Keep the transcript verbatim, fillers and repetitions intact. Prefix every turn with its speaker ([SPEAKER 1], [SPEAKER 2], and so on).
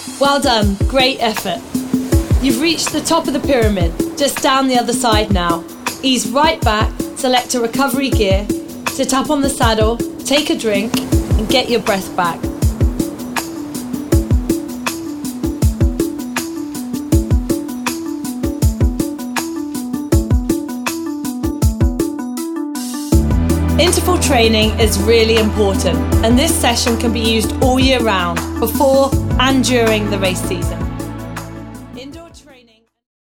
[SPEAKER 1] Well done, great effort. You've reached the top of the pyramid, just down the other side now. Ease right back, select a recovery gear, sit up on the saddle, take a drink, and get your breath back. Interval training is really important, and this session can be used all year round, before and during the race season.